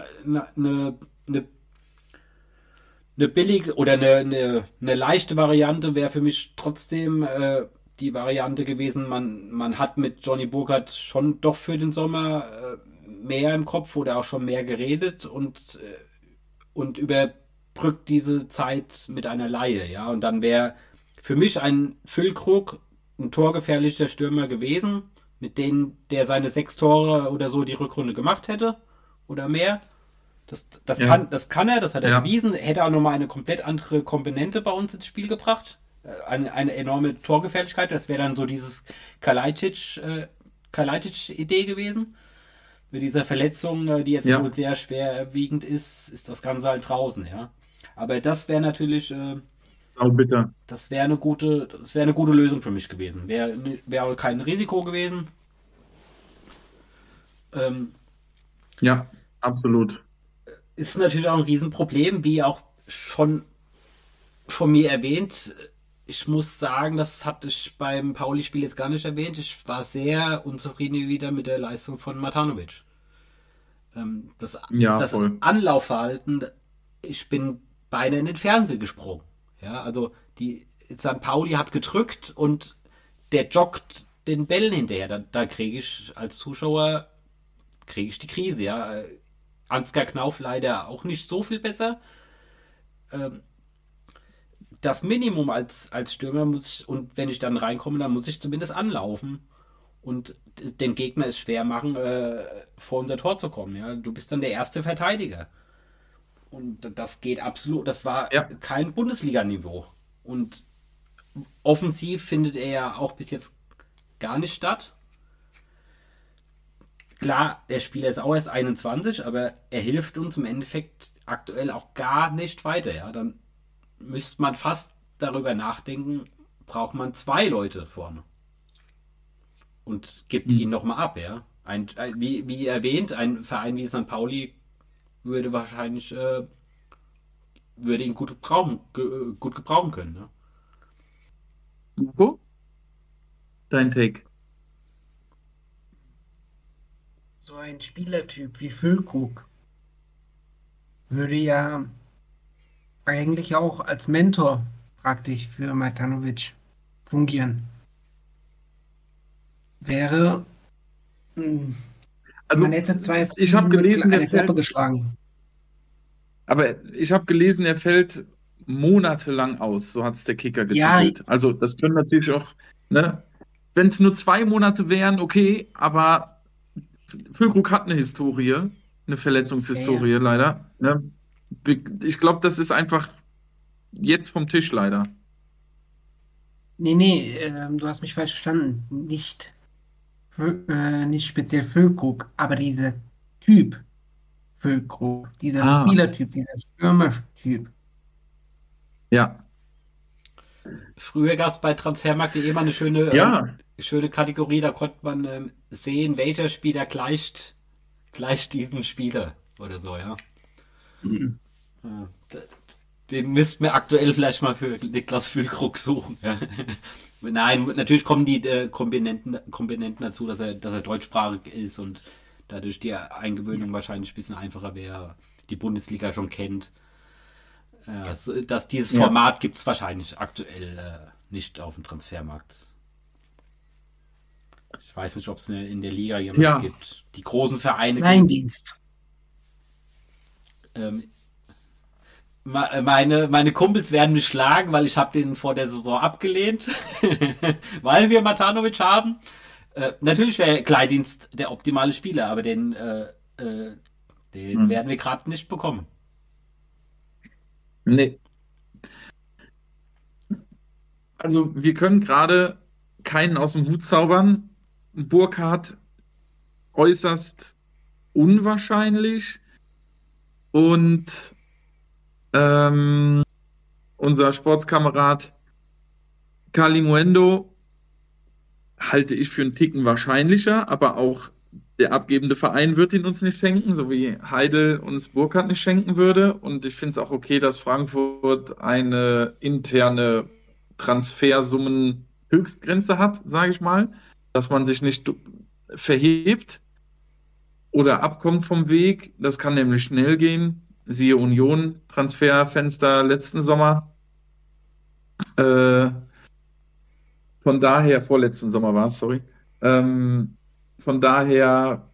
eine billige oder eine leichte Variante wäre für mich trotzdem die Variante gewesen, man hat mit Johnny Burkhardt schon doch für den Sommer mehr im Kopf oder auch schon mehr geredet und überbrückt diese Zeit mit einer Leihe, ja. Und dann wäre für mich ein Füllkrug ein torgefährlicher Stürmer gewesen, mit denen der seine 6 Tore oder so die Rückrunde gemacht hätte oder mehr. Das kann er, das hat er bewiesen. Hätte auch nochmal eine komplett andere Komponente bei uns ins Spiel gebracht. Eine enorme Torgefährlichkeit. Das wäre dann so dieses Kalajdzic-Idee gewesen. Mit dieser Verletzung, die jetzt wohl sehr schwerwiegend ist das Ganze halt draußen, ja. Aber das wäre natürlich saubitter. Das wäre eine gute Lösung für mich gewesen. Wäre kein Risiko gewesen. Ja, absolut. Ist natürlich auch ein Riesenproblem, wie auch schon von mir erwähnt. Ich muss sagen, das hatte ich beim Pauli-Spiel jetzt gar nicht erwähnt. Ich war sehr unzufrieden wieder mit der Leistung von Matanovic. Das Anlaufverhalten, ich bin beinahe in den Fernseher gesprungen. Ja, also die St. Pauli hat gedrückt und der joggt den Bällen hinterher. Da kriege ich als Zuschauer die Krise, ja. Ansgar Knauf leider auch nicht so viel besser. Das Minimum als Stürmer muss ich, und wenn ich dann reinkomme, dann muss ich zumindest anlaufen und dem Gegner es schwer machen, vor unser Tor zu kommen. Ja? Du bist dann der erste Verteidiger. Und das geht absolut, das war kein Bundesliga-Niveau. Und offensiv findet er ja auch bis jetzt gar nicht statt. Klar, der Spieler ist auch erst 21, aber er hilft uns im Endeffekt aktuell auch gar nicht weiter. Ja? Dann müsste man fast darüber nachdenken, braucht man 2 Leute vorne. Und gibt ihn nochmal ab. Ja? Wie erwähnt, ein Verein wie St. Pauli würde wahrscheinlich ihn gut gebrauchen können. Ne? Marco? Dein Take. So ein Spielertyp wie Füllkrug würde ja eigentlich auch als Mentor praktisch für Matanovic fungieren. Wäre, Also, man hätte 2 ich habe gelesen, eine Klappe geschlagen. Aber ich habe gelesen, er fällt monatelang aus, so hat es der Kicker getitelt. Ja. Also das können natürlich auch, ne, wenn es nur 2 Monate wären, okay, aber Füllkrug hat eine Historie, eine Verletzungshistorie leider. Ne? Ich glaube, das ist einfach jetzt vom Tisch leider. Nee, du hast mich falsch verstanden. Nicht speziell Füllkrug, aber dieser Typ Füllkrug, dieser Spielertyp, dieser Stürmertyp. Ja. Früher gab es bei Transfermarkt.de immer eine schöne Kategorie, da konnte man sehen, welcher Spieler gleicht diesem Spieler oder so, ja. Mhm. Den müssten wir aktuell vielleicht mal für Niklas Füllkrug suchen. Ja. Nein, natürlich kommen die Komponenten dazu, dass er deutschsprachig ist und dadurch die Eingewöhnung wahrscheinlich ein bisschen einfacher wäre, die Bundesliga schon kennt. Dieses Format gibt es wahrscheinlich aktuell nicht auf dem Transfermarkt. Ich weiß nicht, ob es in der Liga jemanden gibt. Die großen Vereine. Kleindienst. Meine Kumpels werden mich schlagen, weil ich habe den vor der Saison abgelehnt, weil wir Matanovic haben. Natürlich wäre Kleindienst der optimale Spieler, aber den werden wir gerade nicht bekommen. Nee. Also wir können gerade keinen aus dem Hut zaubern. Burkhardt äußerst unwahrscheinlich und unser Sportskamerad Kalimuendo halte ich für einen Ticken wahrscheinlicher, aber auch der abgebende Verein wird ihn uns nicht schenken, so wie Heidel uns Burkhardt nicht schenken würde. Und ich finde es auch okay, dass Frankfurt eine interne Transfersummen-Höchstgrenze hat, sage ich mal, dass man sich nicht verhebt oder abkommt vom Weg. Das kann nämlich schnell gehen. Siehe Union, Transferfenster letzten Sommer. Von daher, vorletzten Sommer war es, sorry. Von daher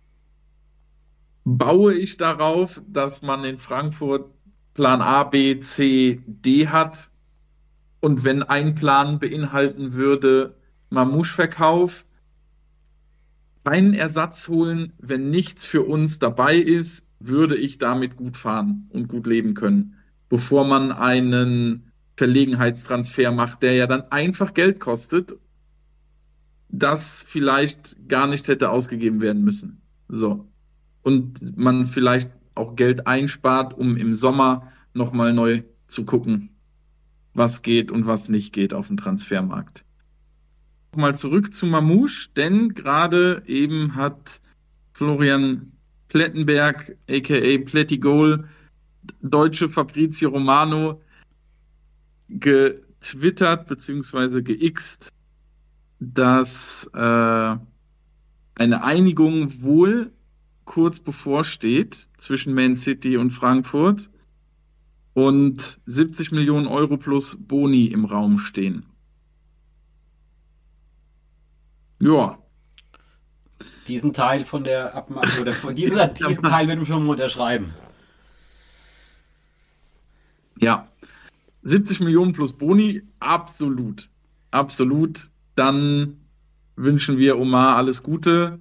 baue ich darauf, dass man in Frankfurt Plan A, B, C, D hat. Und wenn ein Plan beinhalten würde, Mamouche-Verkauf, keinen Ersatz holen, wenn nichts für uns dabei ist, würde ich damit gut fahren und gut leben können, bevor man einen Verlegenheitstransfer macht, der ja dann einfach Geld kostet, das vielleicht gar nicht hätte ausgegeben werden müssen. So. Und man vielleicht auch Geld einspart, um im Sommer nochmal neu zu gucken, was geht und was nicht geht auf dem Transfermarkt. Mal zurück zu Mamouche, denn gerade eben hat Florian Plettenberg, aka Plättigol, deutsche Fabrizio Romano, getwittert bzw. geixt, dass eine Einigung wohl kurz bevorsteht zwischen Man City und Frankfurt und 70 Millionen Euro plus Boni im Raum stehen. Ja. Diesen Teil von der Abmachung oder von diesen Teil werden wir schon mal unterschreiben. Ja. 70 Millionen plus Boni, absolut. Absolut. Dann wünschen wir Omar alles Gute.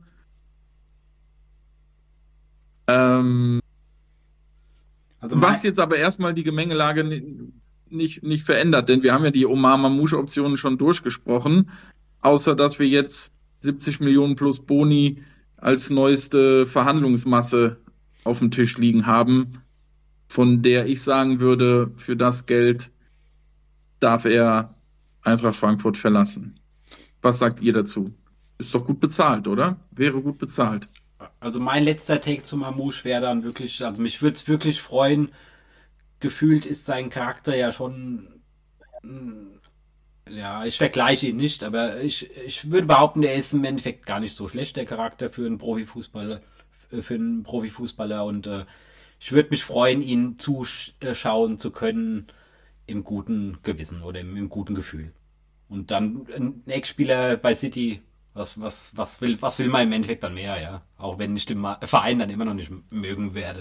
Was jetzt aber erstmal die Gemengelage nicht verändert, denn wir haben ja die Omar Mamouche-Optionen schon durchgesprochen, außer dass wir jetzt 70 Millionen plus Boni als neueste Verhandlungsmasse auf dem Tisch liegen haben, von der ich sagen würde, für das Geld darf er Eintracht Frankfurt verlassen. Was sagt ihr dazu? Ist doch gut bezahlt, oder? Wäre gut bezahlt. Also mein letzter Take zu Mamouche wäre dann wirklich, also mich würde es wirklich freuen. Gefühlt ist sein Charakter ja schon, ja, ich vergleiche ihn nicht, aber ich würde behaupten, der ist im Endeffekt gar nicht so schlecht, der Charakter für einen Profifußballer, und ich würde mich freuen, ihn zuschauen zu können im guten Gewissen oder im guten Gefühl. Und dann ein Ex-Spieler bei City, was will man im Endeffekt dann mehr, ja? Auch wenn ich den Verein dann immer noch nicht mögen werde.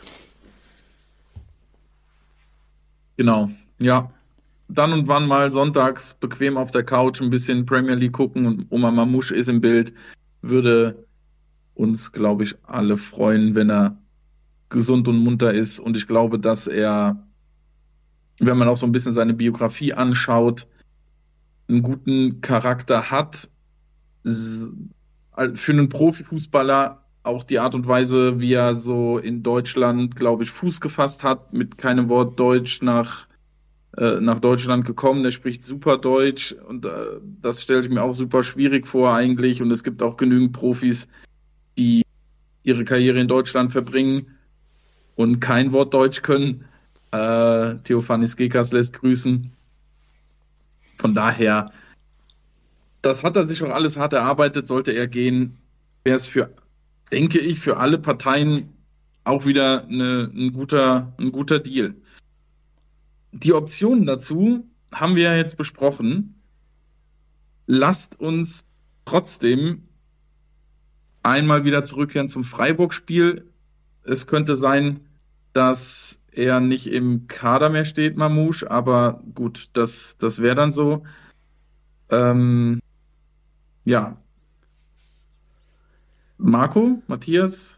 Genau, ja. Dann und wann mal sonntags bequem auf der Couch ein bisschen Premier League gucken und Omar Mamouche ist im Bild, würde uns, glaube ich, alle freuen, wenn er gesund und munter ist. Und ich glaube, dass er, wenn man auch so ein bisschen seine Biografie anschaut, einen guten Charakter hat. Für einen Profifußballer auch die Art und Weise, wie er so in Deutschland, glaube ich, Fuß gefasst hat, mit keinem Wort Deutsch nach Deutschland gekommen. Der spricht super Deutsch und das stelle ich mir auch super schwierig vor eigentlich. Und es gibt auch genügend Profis, die ihre Karriere in Deutschland verbringen und kein Wort Deutsch können. Theofanis Gekas lässt grüßen. Von daher, das hat er sich auch alles hart erarbeitet, sollte er gehen, wäre es denke ich, für alle Parteien auch wieder ein guter Deal. Die Optionen dazu haben wir ja jetzt besprochen. Lasst uns trotzdem einmal wieder zurückkehren zum Freiburg-Spiel. Es könnte sein, dass er nicht im Kader mehr steht, Mamouche, aber gut, das wäre dann so. Ja. Marco, Matthias,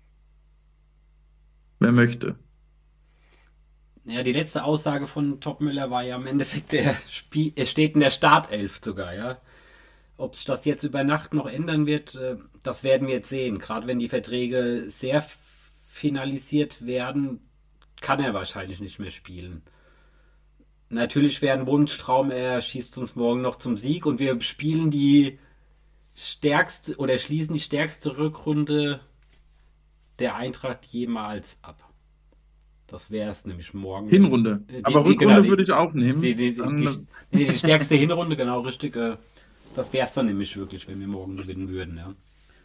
wer möchte? Ja, die letzte Aussage von Topmüller war ja im Endeffekt, er steht in der Startelf sogar, ja. Ob sich das jetzt über Nacht noch ändern wird, das werden wir jetzt sehen. Gerade wenn die Verträge sehr finalisiert werden, kann er wahrscheinlich nicht mehr spielen. Natürlich wäre ein Wunschtraum, er schießt uns morgen noch zum Sieg und wir spielen die stärkste oder schließen die stärkste Rückrunde der Eintracht jemals ab. Das wäre es nämlich morgen. Hinrunde. Aber Rückrunde würde ich auch nehmen. Die stärkste Hinrunde, genau, richtig. Das wäre es dann nämlich wirklich, wenn wir morgen gewinnen würden, ja.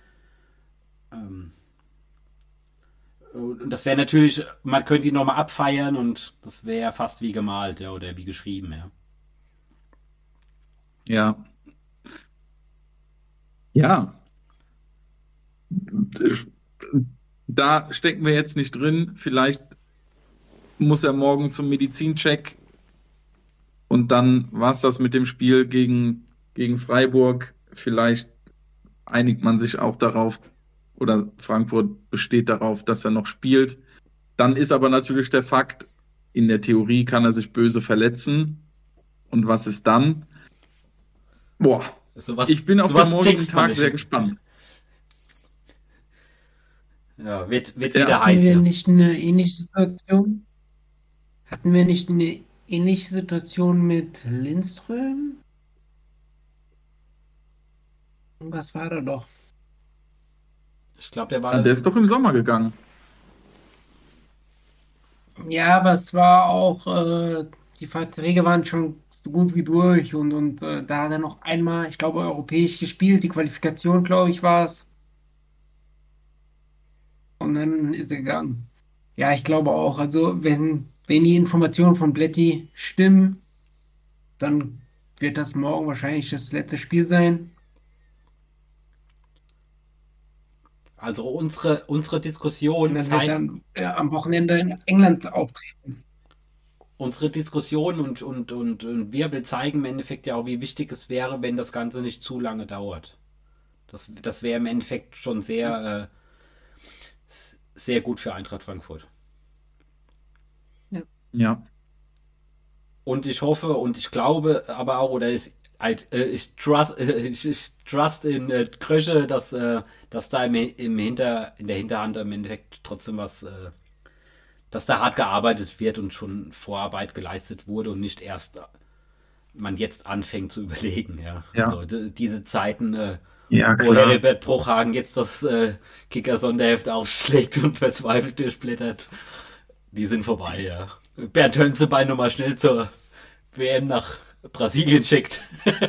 Und das wäre natürlich, man könnte ihn nochmal abfeiern und das wäre fast wie gemalt, ja, oder wie geschrieben, ja. Ja. Ja. Da stecken wir jetzt nicht drin. Vielleicht muss er morgen zum Medizincheck und dann war es das mit dem Spiel gegen Freiburg. Vielleicht einigt man sich auch darauf oder Frankfurt besteht darauf, dass er noch spielt. Dann ist aber natürlich der Fakt, in der Theorie kann er sich böse verletzen. Und was ist dann? Boah, ich bin auf den morgigen Tag sehr gespannt. Ja, wird Ja. wieder Hatten heiß. wir Ja. nicht eine ähnliche Situation? Hatten wir nicht eine ähnliche Situation mit Lindström? Was war da doch? Ich glaube, der war. Der ist doch im Sommer gegangen. Ja, aber es war auch, die Verträge waren schon so gut wie durch und da hat er noch einmal, ich glaube, europäisch gespielt, die Qualifikation, glaube ich, war es. Und dann ist er gegangen. Ja, ich glaube auch. Also, wenn die Informationen von Bletti stimmen, dann wird das morgen wahrscheinlich das letzte Spiel sein. Also unsere Und Diskussion dann wird zeigt. dann am Wochenende in England auftreten. Unsere Diskussion und Wirbel zeigen im Endeffekt ja auch, wie wichtig es wäre, wenn das Ganze nicht zu lange dauert. Das wäre im Endeffekt schon sehr gut für Eintracht Frankfurt. Ja. Und ich hoffe und ich glaube aber auch, oder ich trust in Krösche, dass da in der Hinterhand im Endeffekt trotzdem dass da hart gearbeitet wird und schon Vorarbeit geleistet wurde und nicht erst man jetzt anfängt zu überlegen. Ja. Ja. Also, diese Zeiten, Ja, wo klar. Herbert Bruchhagen jetzt das Kicker-Sonderheft aufschlägt und verzweifelt durchblättert, die sind vorbei, ja. Bernd Hönzebein nochmal schnell zur WM nach Brasilien schickt.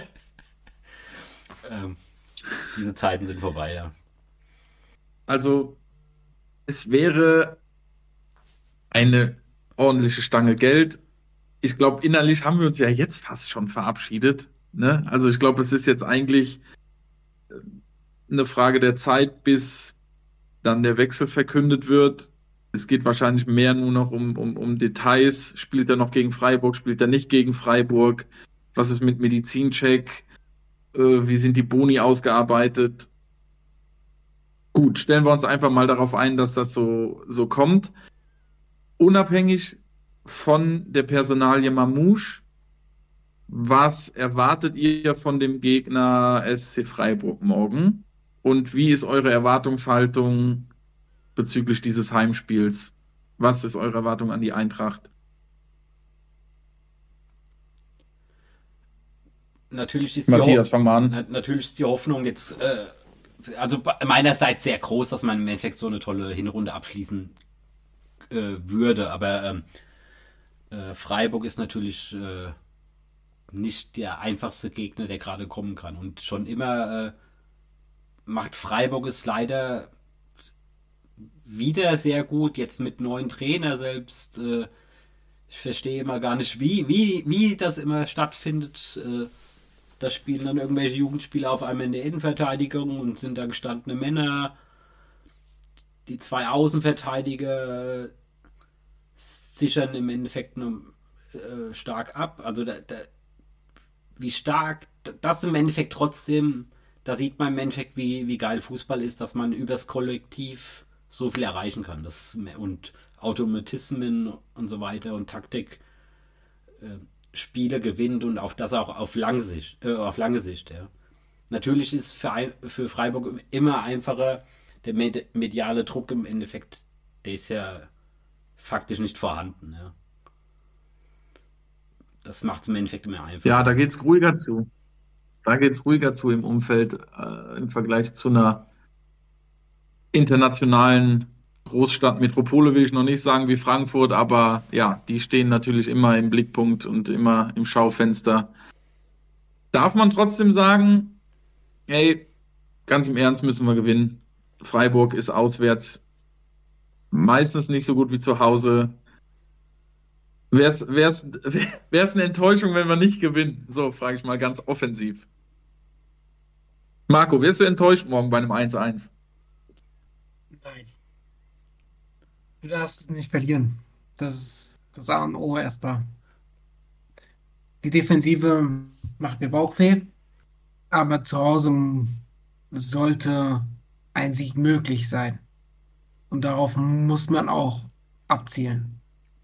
Diese Zeiten sind vorbei, ja. Also, es wäre eine ordentliche Stange Geld. Ich glaube, innerlich haben wir uns ja jetzt fast schon verabschiedet. Ne? Also ich glaube, es ist jetzt eigentlich eine Frage der Zeit, bis dann der Wechsel verkündet wird. Es geht wahrscheinlich mehr nur noch um Details. Spielt er noch gegen Freiburg? Spielt er nicht gegen Freiburg? Was ist mit Medizincheck? Wie sind die Boni ausgearbeitet? Gut, stellen wir uns einfach mal darauf ein, dass das so kommt. Unabhängig von der Personalie Mamouche, was erwartet ihr von dem Gegner SC Freiburg morgen? Und wie ist eure Erwartungshaltung bezüglich dieses Heimspiels? Was ist eure Erwartung an die Eintracht? Natürlich ist Matthias, fang mal an. Natürlich ist die Hoffnung jetzt, also meinerseits sehr groß, dass man im Endeffekt so eine tolle Hinrunde abschließen würde. Aber Freiburg ist natürlich nicht der einfachste Gegner, der gerade kommen kann. Und schon immer macht Freiburg es leider wieder sehr gut, jetzt mit neuen Trainer selbst. Ich verstehe immer gar nicht, wie das immer stattfindet. Da spielen dann irgendwelche Jugendspieler auf einmal in der Innenverteidigung und sind da gestandene Männer. Die zwei Außenverteidiger sichern im Endeffekt nur stark ab. Also wie stark das im Endeffekt trotzdem, da sieht man im Endeffekt, wie geil Fußball ist, dass man übers Kollektiv so viel erreichen kann. Und Automatismen und so weiter und Taktik Spiele gewinnt und auch das auch auf lange Sicht. Ja. Natürlich ist für Freiburg immer einfacher, der mediale Druck im Endeffekt, der ist ja faktisch nicht vorhanden. Ja. Das macht es im Endeffekt immer einfacher. Ja, da geht's ruhiger zu. Da geht's ruhiger zu im Umfeld im Vergleich zu einer internationalen Großstadt, Metropole will ich noch nicht sagen wie Frankfurt, aber ja, die stehen natürlich immer im Blickpunkt und immer im Schaufenster. Darf man trotzdem sagen, ey, ganz im Ernst müssen wir gewinnen. Freiburg ist auswärts meistens nicht so gut wie zu Hause. Wär's eine Enttäuschung, wenn wir nicht gewinnen? So, frage ich mal ganz offensiv. Marco, wirst du enttäuscht morgen bei einem 1-1? Nein. Du darfst nicht verlieren. Das ist das A und O erstmal. Die Defensive macht mir Bauchweh, aber zu Hause sollte ein Sieg möglich sein. Und darauf muss man auch abzielen.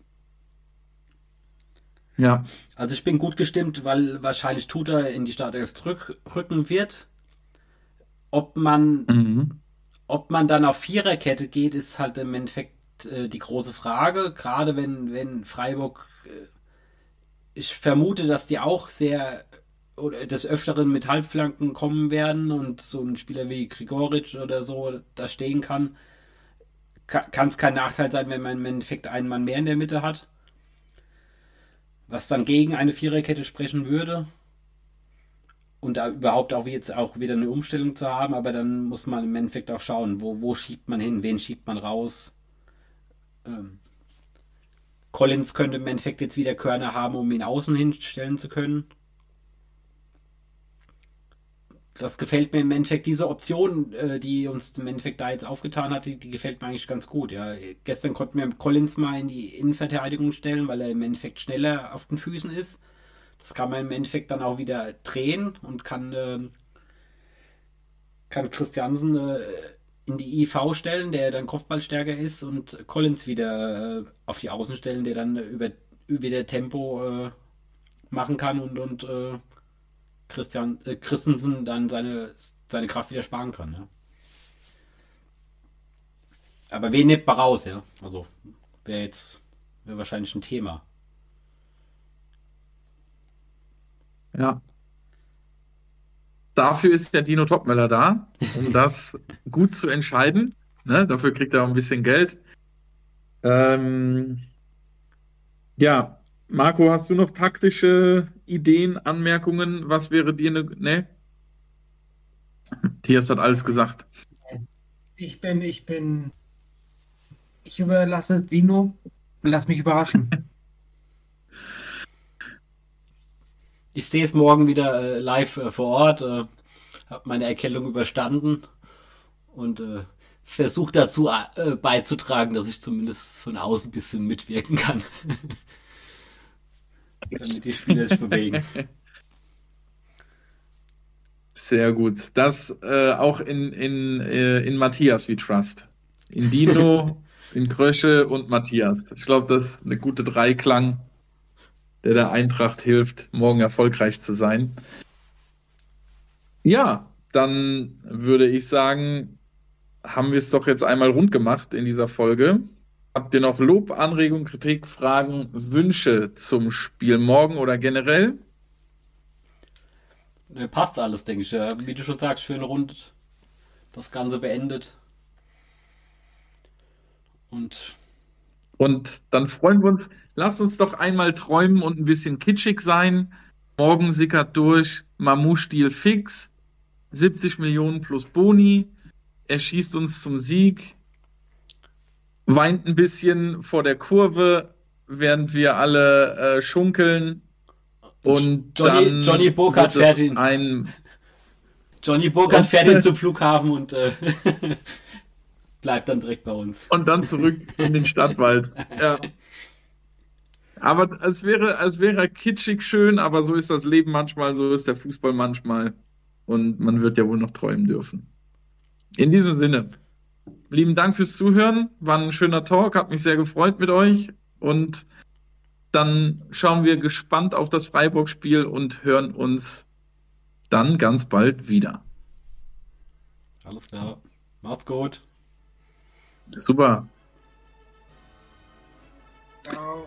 Ja. Also ich bin gut gestimmt, weil wahrscheinlich Tuta in die Startelf zurückrücken wird. Ob man dann auf Viererkette geht, ist halt im Endeffekt die große Frage. Gerade wenn Freiburg, ich vermute, dass die auch sehr oder des Öfteren mit Halbflanken kommen werden und so ein Spieler wie Grigoric oder so da stehen kann es kein Nachteil sein, wenn man im Endeffekt einen Mann mehr in der Mitte hat. Was dann gegen eine Viererkette sprechen würde. Und da überhaupt auch jetzt auch wieder eine Umstellung zu haben, aber dann muss man im Endeffekt auch schauen, wo schiebt man hin, wen schiebt man raus. Collins könnte im Endeffekt jetzt wieder Körner haben, um ihn außen hinstellen zu können. Das gefällt mir im Endeffekt, diese Option, die uns im Endeffekt da jetzt aufgetan hat, die gefällt mir eigentlich ganz gut. Ja. Gestern konnten wir Collins mal in die Innenverteidigung stellen, weil er im Endeffekt schneller auf den Füßen ist. Das kann man im Endeffekt dann auch wieder drehen und kann Christiansen in die IV stellen, der dann Kopfballstärker ist, und Collins wieder auf die Außen stellen, der dann über Tempo machen kann und Christensen dann seine Kraft wieder sparen kann. Ja. Aber wen nimmt man raus, ja? Also wäre wahrscheinlich ein Thema. Ja. Dafür ist der Dino Topmöller da, um das gut zu entscheiden. Ne? Dafür kriegt er auch ein bisschen Geld. Ja, Marco, hast du noch taktische Ideen, Anmerkungen? Was wäre dir eine... Ne? Thiers hat alles gesagt. Ich überlasse Dino und lass mich überraschen. Ich sehe es morgen wieder live vor Ort, habe meine Erkältung überstanden und versuche dazu beizutragen, dass ich zumindest von außen ein bisschen mitwirken kann. Damit die Spieler sich bewegen. Sehr gut. Das auch in Matthias we trust. In Dino, in Krösche und Matthias. Ich glaube, das ist eine gute Dreiklang, der Eintracht hilft, morgen erfolgreich zu sein. Ja, dann würde ich sagen, haben wir es doch jetzt einmal rund gemacht in dieser Folge. Habt ihr noch Lob, Anregung, Kritik, Fragen, Wünsche zum Spiel morgen oder generell? Passt alles, denke ich. Wie du schon sagst, schön rund das Ganze beendet. Und dann freuen wir uns. Lasst uns doch einmal träumen und ein bisschen kitschig sein. Morgen sickert durch, Mamou-Stil fix, 70 Millionen plus Boni. Er schießt uns zum Sieg, weint ein bisschen vor der Kurve, während wir alle schunkeln. Und Johnny Burkhardt fährt ihn. Johnny Burkhardt fährt ihn zum Flughafen und bleibt dann direkt bei uns. Und dann zurück in den Stadtwald. Ja. Aber es wäre kitschig schön, aber so ist das Leben manchmal, so ist der Fußball manchmal. Und man wird ja wohl noch träumen dürfen. In diesem Sinne, lieben Dank fürs Zuhören. War ein schöner Talk, hat mich sehr gefreut mit euch. Und dann schauen wir gespannt auf das Freiburg-Spiel und hören uns dann ganz bald wieder. Alles klar. Macht's gut. Super. Ciao.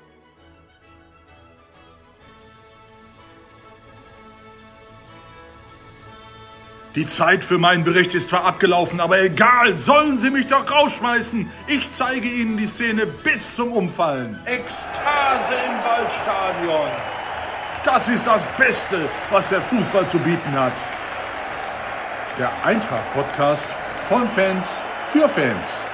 Die Zeit für meinen Bericht ist zwar abgelaufen, aber egal, sollen Sie mich doch rausschmeißen. Ich zeige Ihnen die Szene bis zum Umfallen. Ekstase im Waldstadion. Das ist das Beste, was der Fußball zu bieten hat. Der Eintracht-Podcast von Fans für Fans.